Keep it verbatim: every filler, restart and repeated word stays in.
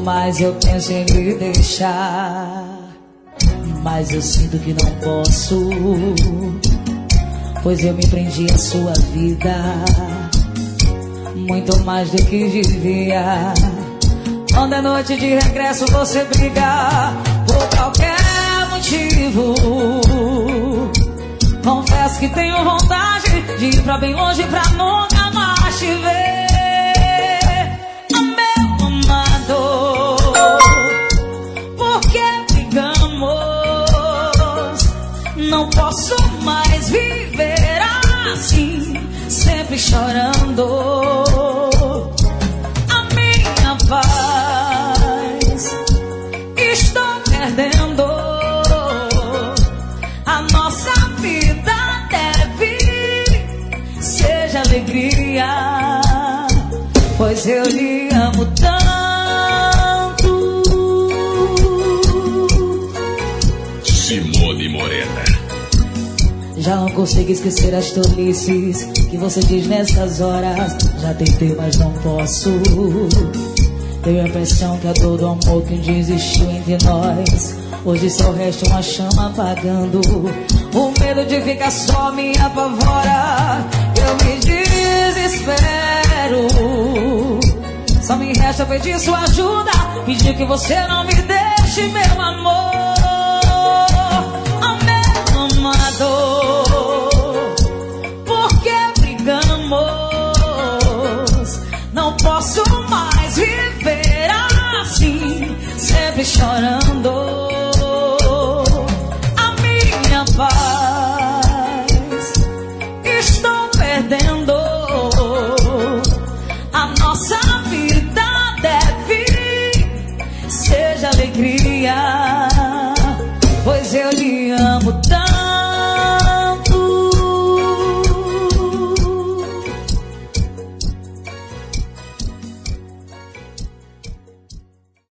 mais eu penso em lhe deixar, mas eu sinto que não posso, pois eu me prendi à sua vida muito mais do que devia. Quando é noite de regresso você briga por qualquer motivo. Confesso que tenho vontade de ir pra bem longe pra nunca mais te ver. Oh, meu amado, por que brigamos? Não posso mais viver assim, sempre chorando. A minha paz estou perdendo. A nossa vida deve seja alegria, pois eu lhe amo tanto. Simone Morena. Já não consigo esquecer as tolices que você diz nessas horas. Já tentei, mas não posso. Tenho a impressão que a dor do amor que um dia existiu entre nós hoje só resta uma chama apagando. O medo de ficar só me apavora. Eu me desespero. Só me resta pedir sua ajuda, pedir que você não me deixe, meu amor. Oh, meu amado, por que brigamos? Não posso mais viver assim, sempre chorando.